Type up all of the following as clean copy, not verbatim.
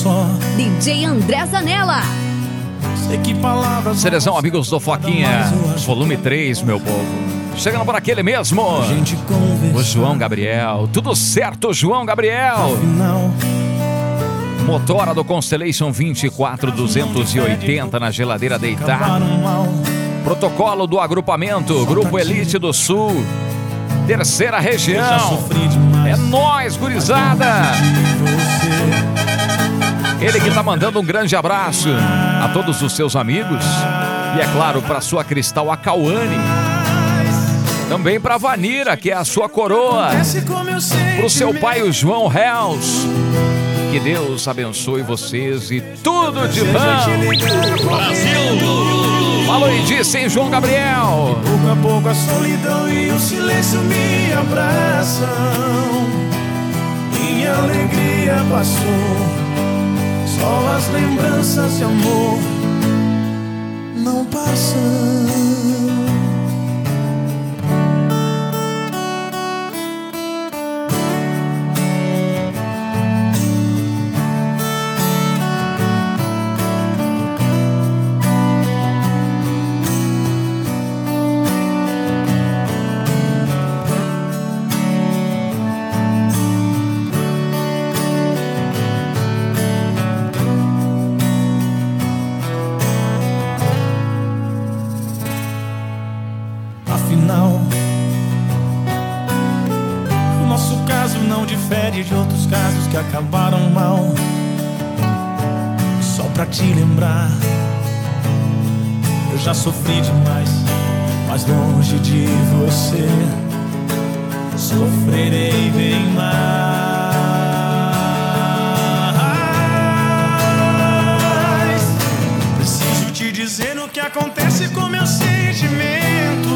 só. DJ André Zanella. Sei que palavras. Seleção Amigos do Foquinha, volume 3, meu povo. Chegando por aquele mesmo, o João Gabriel. Tudo certo, João Gabriel. Afinal, Motora do Constellation 24280 na geladeira deitada. acabaram mal. Protocolo do agrupamento, Grupo Elite do Sul, terceira Já região. sofri demais. É nóis, gurizada. Ele que tá mandando um grande abraço a todos os seus amigos. E é claro, pra sua Cristal, a Cauane. Também pra Vanira, que é a sua coroa. Pro seu pai, o João Hells. Que Deus abençoe vocês e tudo de bom. Falou e disse, hein, João Gabriel. Pouco a pouco a solidão e o silêncio me abraçam. Minha alegria passou, só as lembranças de amor não passam. Afinal, o nosso caso não difere de outros casos que acabaram mal. Só pra te lembrar, eu já sofri demais, mas longe de você sofrerei bem mais. Preciso te dizer o que acontece com meu sentimento.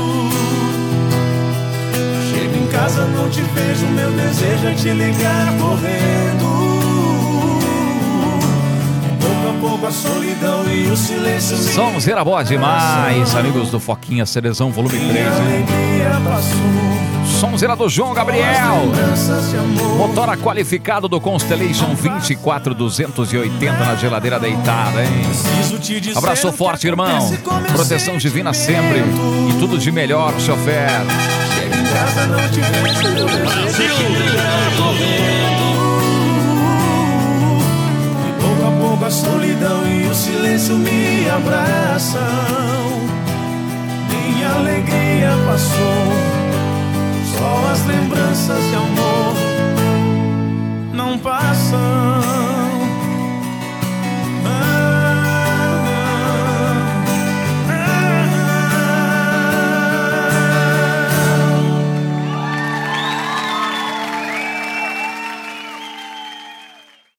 Chego em casa, não te vejo, meu desejo é te ligar correndo. Pouco a pouco a solidão e o silêncio me Sonzeira boa demais, amigos do Foquinha, Seleção volume 3. Minha alegria passou, Sonzeira do João Gabriel. lembranças de amor. Motora qualificado do Constellation 24280 na geladeira deitada, hein? Preciso te dizer Abraço o que forte, irmão. acontece com meu Proteção divina sempre. E tudo de melhor, chofer. Chego em casa, não te vejo, meu desejo é te ligar correndo. E pouco a pouco a solidão e o silêncio me abraçam. Minha alegria passou, só as lembranças de amor não passam.